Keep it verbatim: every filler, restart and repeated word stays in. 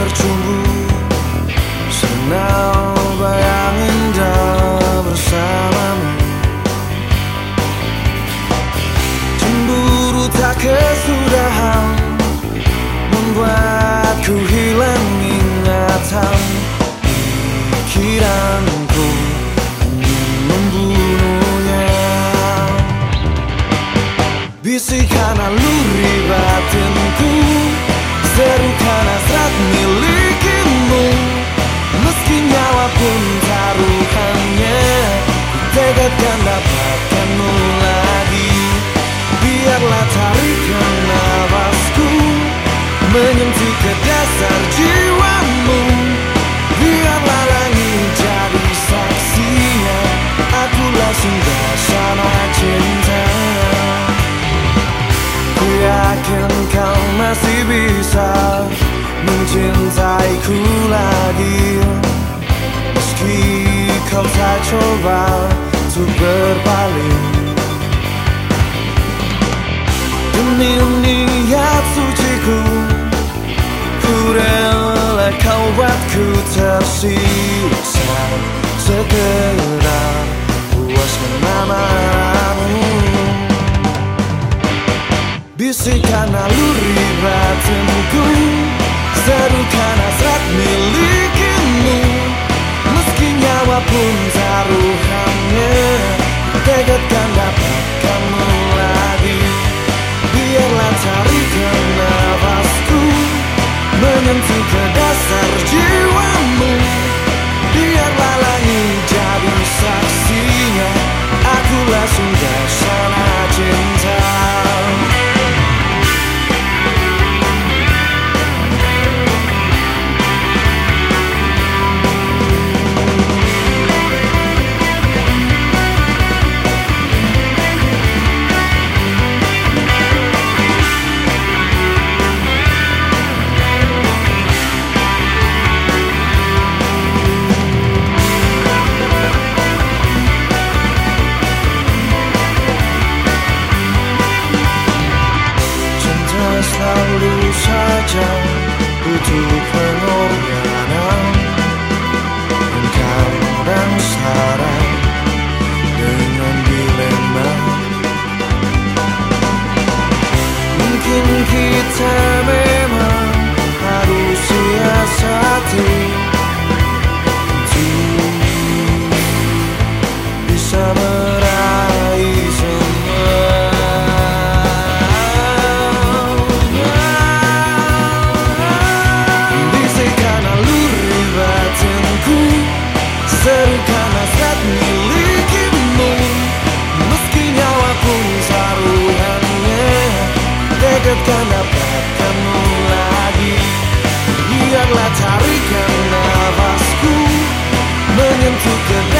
bercumbu, senang bayang indah bersamamu. Cemburu tak kesudahan membuatku hilang ingatan. Pikiranku membunuhnya. Bisikan naluri batinku, serukan hasrat milikimu. Meski nyawa pun taruhannya, ku tegadkan dapatkanmu lagi. Biarlah tarikan nafasku menyentuh ke dasar jiwamu. Biarlah langit jadi saksinya, akulah singgasana cinta. Ku yakin kau masih bisa mencintaiku lagi, meski kau tak coba untuk berpaling. Demi niat suciku, ku rela kau buatku tersiksa. Segera puaskan amarahmu. Bisikan naluri batinku, serukan hasrat milikimu. Meski nyawa pun taruhannya, tegadkan dapatkanmu lagi. Biarlah tarikan nafasku menyentuh ke dasar jiwamu. Biarlah langit jadi saksinya, akulah singgasana cinta. Selalu saja butuh pengorbanan, dan kadang saran dengan dilema. Mungkin kita memang harus siasati untuk bisa meraih semua. Serukan hasrat milikimu. Meski nyawa pun taruhannya, tegadkan dapatkanmu lagi. Biarlah tarikan nafasku menyentuh ke